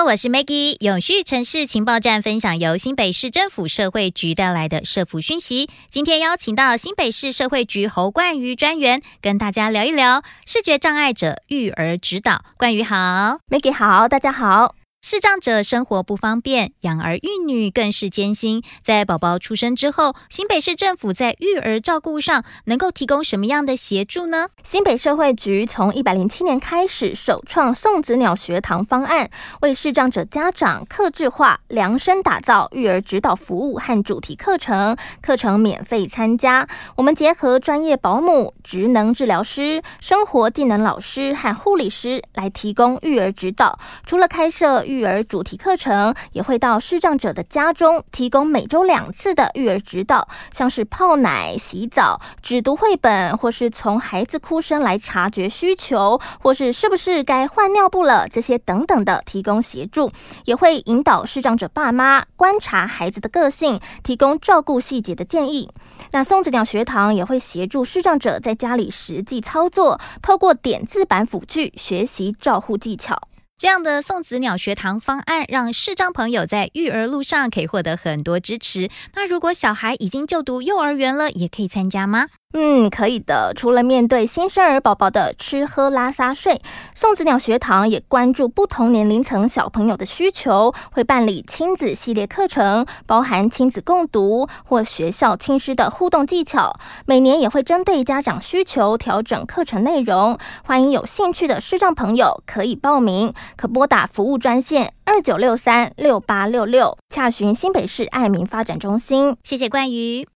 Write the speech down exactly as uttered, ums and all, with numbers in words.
我是 Maggie， 永续城市情报站分享由新北市政府社会局带来的社福讯息。今天邀请到新北市社会局侯冠瑜专员，跟大家聊一聊视觉障碍者育儿指导。冠瑜好。 Maggie 好，大家好。 视障者生活不方便，养儿育女更是艰辛。在宝宝出生之后，新北市政府在育儿照顾上能够提供什么样的协助呢？ 新北社会局从一百零七年开始首创送子鸟学堂方案，为视障者家长客制化量身打造育儿指导服务和主题课程，课程免费参加。我们结合专业保姆、职能治疗师、生活技能老师和护理师来提供育儿指导。除了开设育儿主题课程，也会到视障者的家中提供每周两次的育儿指导，像是泡奶、洗澡、只读绘本，或是从孩子哭声来察觉需求，或是是不是该换尿布了，这些等等的提供协助。也会引导视障者爸妈观察孩子的个性，提供照顾细节的建议。那送子鸟学堂也会协助视障者在家里实际操作，透过点字版辅具学习照护技巧。 这样的送子鸟学堂方案，让视障朋友在育儿路上可以获得很多支持。那如果小孩已经就读幼儿园了，也可以参加吗？ 嗯，可以的。除了面对新生儿宝宝的吃喝拉撒睡，送子鸟学堂也关注不同年龄层小朋友的需求，会办理亲子系列课程，包含亲子共读或学校亲师的互动技巧。每年也会针对家长需求调整课程内容。欢迎有兴趣的视障朋友可以报名，可拨打服务专线二九六三六八六六，洽询新北市爱民发展中心。 谢谢冠瑜。